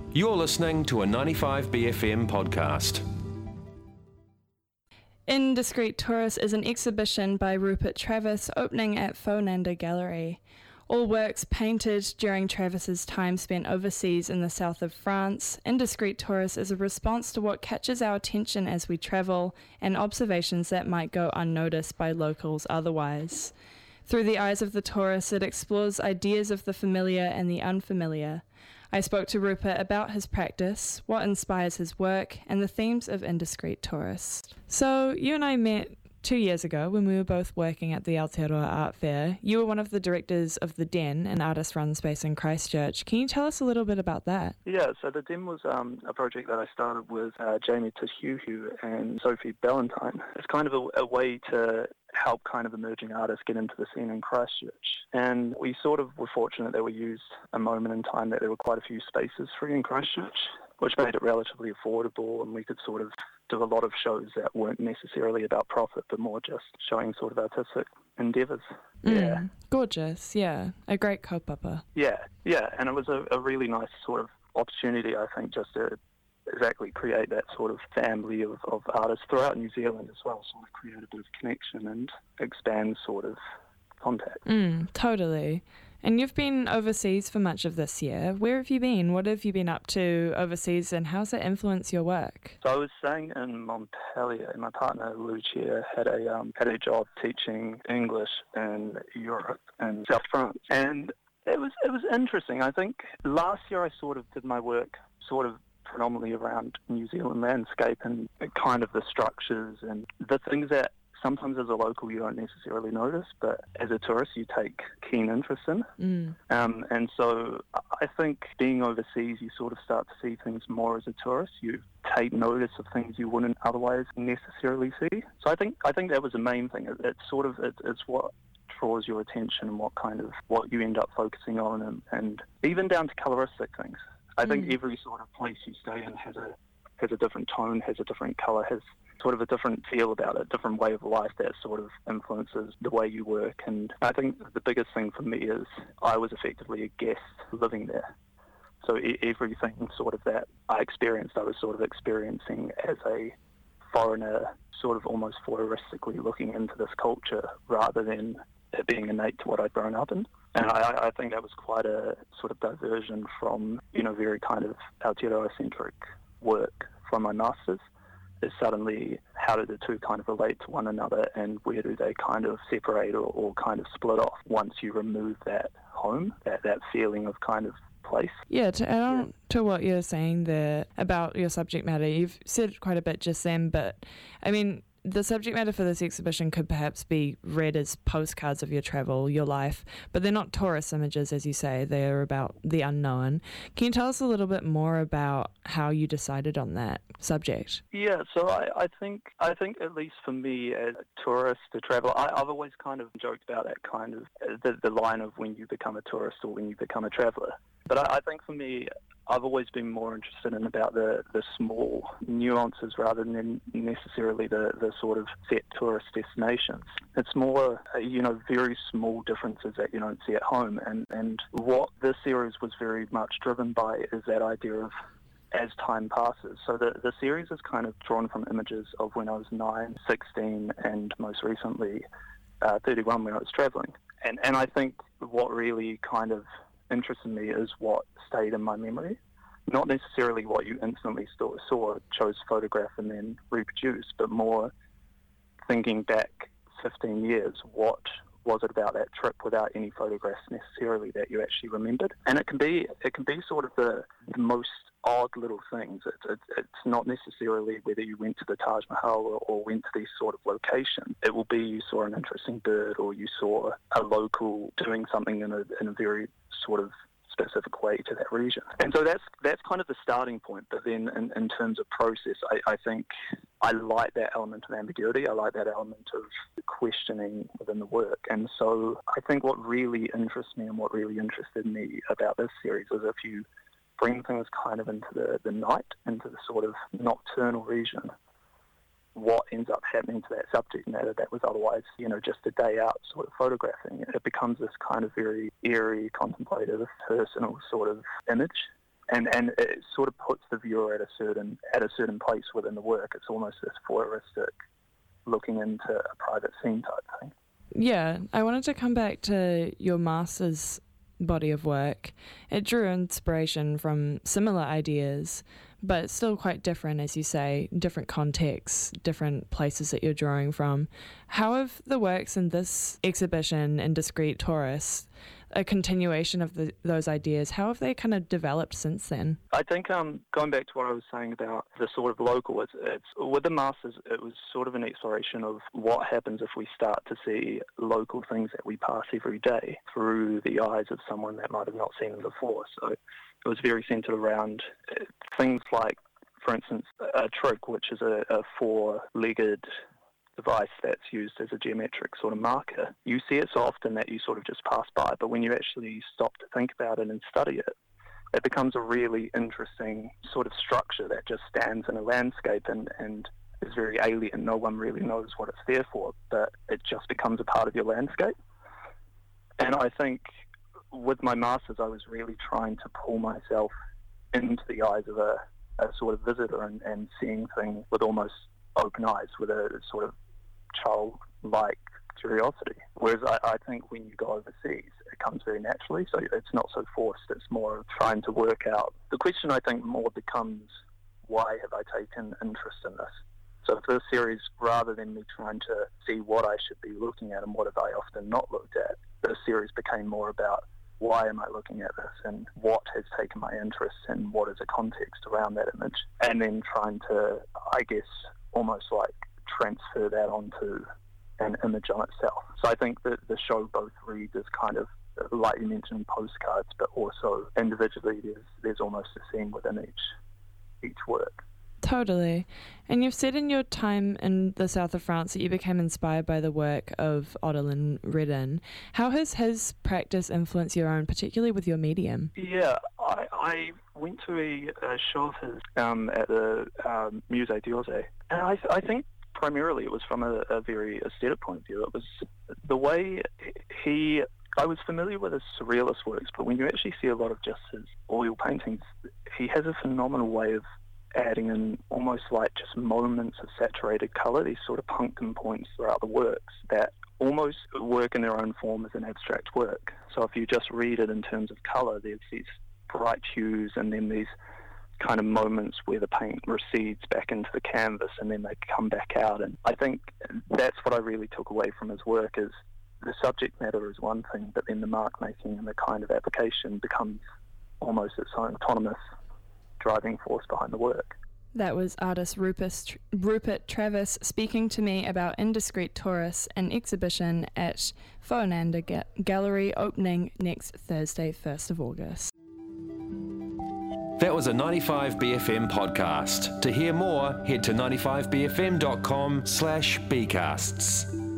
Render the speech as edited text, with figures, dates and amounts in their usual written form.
You're listening to a 95BFM podcast. Indiscreet Tourist is an exhibition by Rupert Travis opening at Faux-Nanda Gallery. All works painted during Travis's time spent overseas in the south of France, Indiscreet Tourist is a response to what catches our attention as we travel and observations that might go unnoticed by locals otherwise. Through the eyes of the tourist, it explores ideas of the familiar and the unfamiliar. I spoke to Rupert about his practice, what inspires his work, and the themes of Indiscreet Tourist. So, you and I met 2 years ago when we were both working at the Aotearoa Art Fair. You were one of the directors of The Den, an artist-run space in Christchurch. Can you tell us a little bit about that? Yeah, so The Den was a project that I started with Jamie Tishuhu and Sophie Ballantyne. It's kind of a way to help kind of emerging artists get into the scene in Christchurch. And we sort of were fortunate that we used a moment in time that there were quite a few spaces free in Christchurch, which made it relatively affordable, and we could sort of do a lot of shows that weren't necessarily about profit, but more just showing sort of artistic endeavours. Yeah. Gorgeous, yeah. A great kaupapa. Yeah, and it was a really nice sort of opportunity, I think, just to exactly create that sort of family of artists throughout New Zealand as well, sort of create a bit of connection and expand sort of contact. Totally. And you've been overseas for much of this year. Where have you been? What have you been up to overseas, and how's that influenced your work? So I was staying in Montpellier. My partner Lucia had a job teaching English in Europe and South France, and it was interesting. I think last year I sort of did my work sort of predominantly around New Zealand landscape and kind of the structures and the things that sometimes as a local you don't necessarily notice, but as a tourist you take keen interest in. And so I think being overseas you sort of start to see things more as a tourist. You take notice of things you wouldn't otherwise necessarily see. So I think that was the main thing. It's what draws your attention and what you end up focusing on, and even down to coloristic things. I think every sort of place you stay in has a different tone, has a different colour, has sort of a different feel about it, a different way of life that sort of influences the way you work. And I think the biggest thing for me is I was effectively a guest living there. So everything sort of that I experienced, I was sort of experiencing as a foreigner, sort of almost voyeuristically looking into this culture rather than it being innate to what I'd grown up in. And I think that was quite a sort of diversion from, very kind of Aotearoa-centric work from my masters. Is suddenly how do the two kind of relate to one another, and where do they kind of separate or kind of split off once you remove that home, that feeling of kind of place. Yeah, to add on to what you're saying there about your subject matter, you've said quite a bit just then, but I mean, the subject matter for this exhibition could perhaps be read as postcards of your travel, your life, but they're not tourist images, as you say. They're about the unknown. Can you tell us a little bit more about how you decided on that subject? Yeah, so I think at least for me as a tourist, a traveller, I've always kind of joked about that kind of the line of when you become a tourist or when you become a traveller. But I think for me, I've always been more interested in about the small nuances rather than necessarily the sort of set tourist destinations. It's more, very small differences that you don't see at home. And what this series was very much driven by is that idea of as time passes. So the series is kind of drawn from images of when I was 9, 16, and most recently 31 when I was travelling. And I think what really kind of interested me is what stayed in my memory. Not necessarily what you instantly saw, chose to photograph and then reproduce, but more thinking back 15 years, what was it about that trip without any photographs necessarily that you actually remembered? And it can be sort of the most odd little things. It's not necessarily whether you went to the Taj Mahal or went to these sort of locations. It will be you saw an interesting bird or you saw a local doing something in a very sort of specific way to that region. And so that's kind of the starting point. But then in terms of process, I think I like that element of ambiguity. I like that element of questioning within the work. And so I think what really interests me and what really interested me about this series is if you bring things kind of into the night, into the sort of nocturnal region, what ends up happening to that subject matter that was otherwise, just a day out sort of photographing. It becomes this kind of very eerie, contemplative, personal sort of image. And it sort of puts the viewer at a certain place within the work. It's almost this voyeuristic looking into a private scene type thing. Yeah, I wanted to come back to your master's body of work. It drew inspiration from similar ideas, but it's still quite different, as you say, different contexts, different places that you're drawing from. How have the works in this exhibition, Indiscreet Tourists, a continuation of those ideas, how have they kind of developed since then? I think going back to what I was saying about the sort of local, it's with the Masters, it was sort of an exploration of what happens if we start to see local things that we pass every day through the eyes of someone that might have not seen them before. So it was very centred around things like, for instance, a trig, which is a four-legged device that's used as a geometric sort of marker. You see it so often that you sort of just pass by, but when you actually stop to think about it and study it, it becomes a really interesting sort of structure that just stands in a landscape and is very alien. No one really knows what it's there for, but it just becomes a part of your landscape. And I think with my Masters, I was really trying to pull myself into the eyes of a sort of visitor and seeing things with almost open eyes, with a sort of childlike curiosity. Whereas I think when you go overseas, it comes very naturally, so it's not so forced. It's more trying to work out. The question, I think, more becomes, why have I taken interest in this? So for this series, rather than me trying to see what I should be looking at and what have I often not looked at, this series became more about, why am I looking at this and what has taken my interest and what is the context around that image, and then trying to, I guess, almost like transfer that onto an image on itself. So I think that the show both reads as kind of, like you mentioned, postcards, but also individually there's almost a scene within each work. Totally. And you've said in your time in the south of France that you became inspired by the work of Odelin Redin. How has his practice influenced your own, particularly with your medium? Yeah, I went to a show of his at the Musée d'Orsay, and I think primarily it was from a very aesthetic point of view. It was the way I was familiar with his surrealist works, but when you actually see a lot of just his oil paintings, he has a phenomenal way of adding in almost like just moments of saturated colour, these sort of punctum points throughout the works that almost work in their own form as an abstract work. So if you just read it in terms of colour, there's these bright hues and then these kind of moments where the paint recedes back into the canvas and then they come back out. And I think that's what I really took away from his work, is the subject matter is one thing, but then the mark making and the kind of application becomes almost its own autonomous driving force behind the work. That was artist Rupert Travis speaking to me about Indiscreet Tourists, an exhibition at Foanander Gallery opening next Thursday, 1st of August. That was a 95BFM podcast. To hear more, head to 95bfm.com/bcasts.